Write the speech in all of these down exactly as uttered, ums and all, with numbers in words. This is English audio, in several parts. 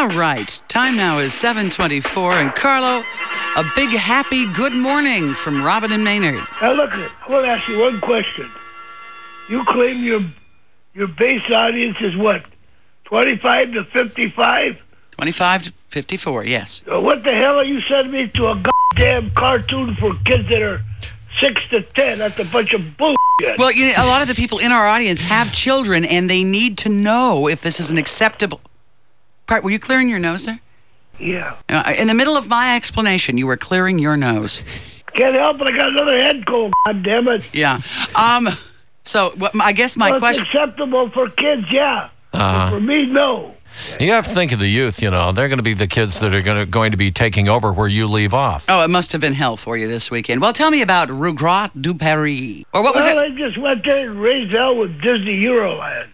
All right, time now is seven twenty-four, and Carlo, a big happy good morning from Robin and Maynard. Now look, I want to ask you one question. You claim your your base audience is what, twenty-five to fifty-five? twenty-five to fifty-four, yes. So what the hell are you sending me to a goddamn cartoon for kids that are six to ten? That's a bunch of bullshit. Well, you know, a lot of the people in our audience have children, and they need to know if this is an acceptable... Part, were you clearing your nose there? Yeah. Uh, in the middle of my explanation, you were clearing your nose. Can't help it, I got another head cold, goddammit. Yeah. Um. So, what, I guess my well, question... It's acceptable for kids, yeah. Uh-huh. But for me, no. You have to think of the youth, you know. They're going to be the kids that are going to, going to be taking over where you leave off. Oh, it must have been hell for you this weekend. Well, tell me about Regret du Paris. Or what was well, it? I just went there and raised hell with Disney Euroland.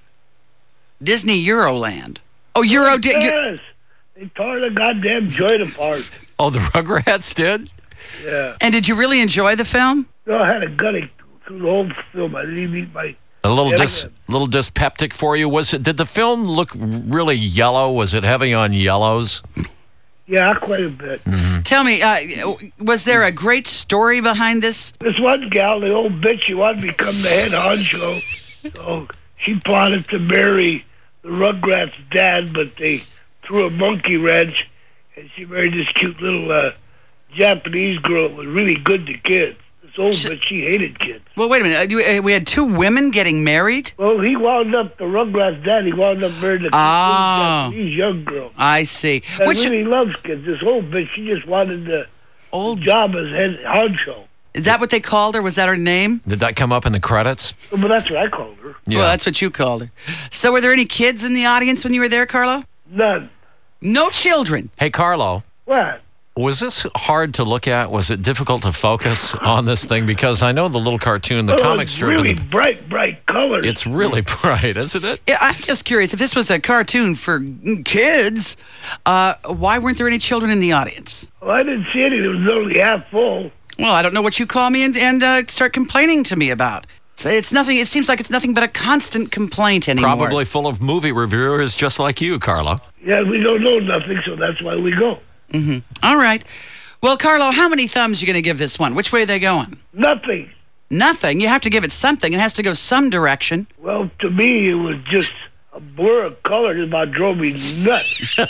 Disney Euroland. Oh, Euro... Di- yes. They tore the goddamn joint apart. Oh, the Rugrats did? Yeah. And did you really enjoy the film? No, I had a gutting through the whole film. I didn't even eat my... A little Yeah, dis, man. little dyspeptic for you. Was it? Did the film look really yellow? Was it heavy on yellows? Yeah, quite a bit. Tell me, uh, was there a great story behind this? This one gal, the old bitch, she wanted to become the head honcho. So she plotted to marry the Rugrats' dad, but they threw a monkey wrench, and she married this cute little uh, Japanese girl that was really good to kids. This old bitch, she hated kids. Well, wait a minute. Uh, you- uh, We had two women getting married? Well, he wound up, the Rugrats' dad, he wound up marrying the Oh. Japanese young girl. I see. That Which really loves kids. This old bitch, she just wanted the old... job as head honcho. Is that what they called her? Was that her name? Did that come up in the credits? But that's what I called her. Yeah. Well, that's what you called her. So were there any kids in the audience when you were there, Carlo? None. No children. Hey, Carlo, What? was this hard to look at? Was it difficult to focus on this thing? Because I know the little cartoon, the Oh, comic it's strip, really and the- bright, bright colors. it's really bright, isn't it? Yeah, I'm just curious. If this was a cartoon for kids, uh, why weren't there any children in the audience? Well, I didn't see any. It was only half full. Well, I don't know what you call me and, and uh, start complaining to me about. So it's nothing. It seems like it's nothing but a constant complaint anymore. Probably full of movie reviewers just like you, Carlo. Yeah, we don't know nothing, so that's why we go. All right. Well, Carlo, how many thumbs are you going to give this one? Which way are they going? Nothing. Nothing. You have to give it something. It has to go some direction. Well, to me, it was just a blur of color that about drove me nuts.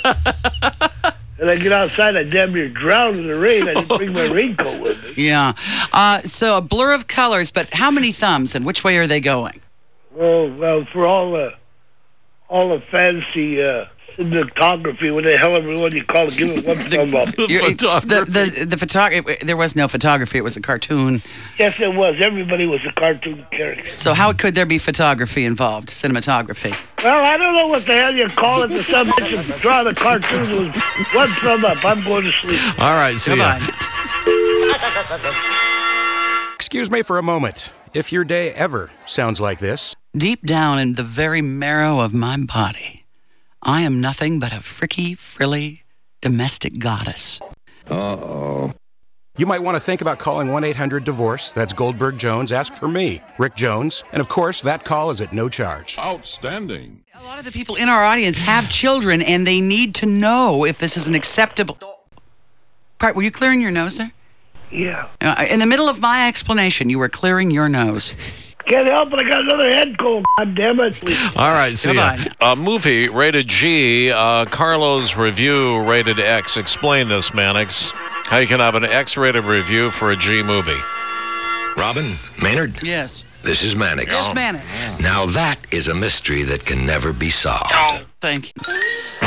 And I get outside, I damn near drown in the rain. I didn't bring my raincoat with me. Yeah. Uh, so a blur of colors, but how many thumbs and which way are they going? Oh, well, for all the, all the fancy uh, cinematography, what the hell everyone you call it, give it one thumb up. The You're- photography. The, the, the photog- There was no photography. It was a cartoon. Yes, it was. Everybody was a cartoon character. So how could there be photography involved, cinematography? Well, I don't know what the hell you call it. The some bitch that draw the cartoons was one thumb up. I'm going to sleep. All right, see ya. Goodbye. Excuse me for a moment. If your day ever sounds like this, Deep down in the very marrow of my body, I am nothing but a fricky, frilly, domestic goddess. you might want to think about calling one eight hundred divorce. That's Goldberg Jones. Ask for me, Rick Jones. And of course, that call is at no charge. Outstanding. A lot of the people in our audience have children, and they need to know if this is an acceptable... Part, were you clearing your nose there? Yeah. Uh, in the middle of my explanation, you were clearing your nose. Can't help it. I got another head cold. God damn it. All right, see ya. Goodbye. A movie rated G, uh, Carlo's review rated X. Explain this, Mannix. How you can have an X-rated review for a G movie. Robin, Maynard, Yes. this is Mannix. Yes, man. Now that is a mystery that can never be solved. Thank you.